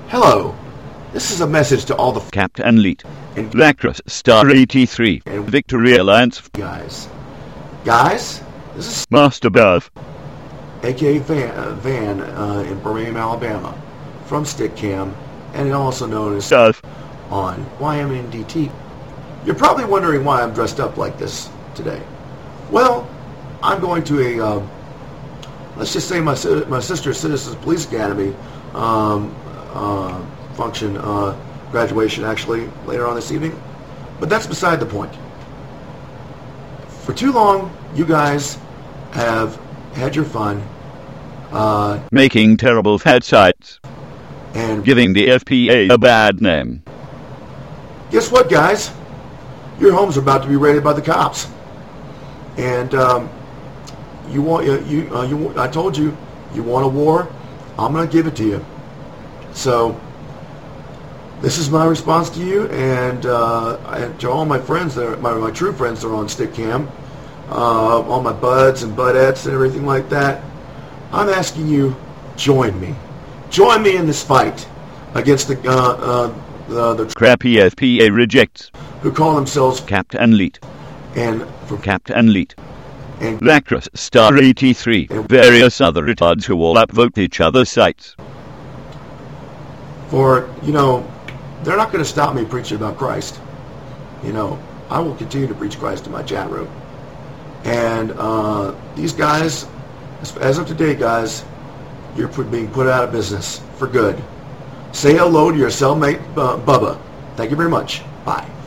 Hello, this is a message to all the Captain Leet, and Lacrosse Star 83, and Victory Alliance, guys. Guys, this is Master Buff, aka Van in Birmingham, Alabama, from Stickcam, and also known as Stuff. on YMNDT. You're probably wondering why I'm dressed up like this today. Well, I'm going to a, let's just say my sister's Citizens Police Academy function, graduation actually, later on this evening. But that's beside the point. For too long, you guys have had your fun. Making terrible fat sites, And giving the FPA a bad name. guess what, guys? Your homes are about to be raided by the cops. And I told you, you want a war? I'm going to give it to you. So this is my response to you, and to all my friends, my true friends that are on Stickcam, all my buds and budettes and everything like that. I'm asking you, join me. Join me in this fight against the Crappy FPA rejects who call themselves Captain Leet, and for Captain Leet, and Lacrosse Star 83, various other retards who all upvote each other's sites. for they're not going to stop me preaching about Christ. I will continue to preach Christ in my chat room. And these guys, as of today, guys, you're being put out of business for good. Say hello to your cellmate, Bubba. Thank you very much. Bye.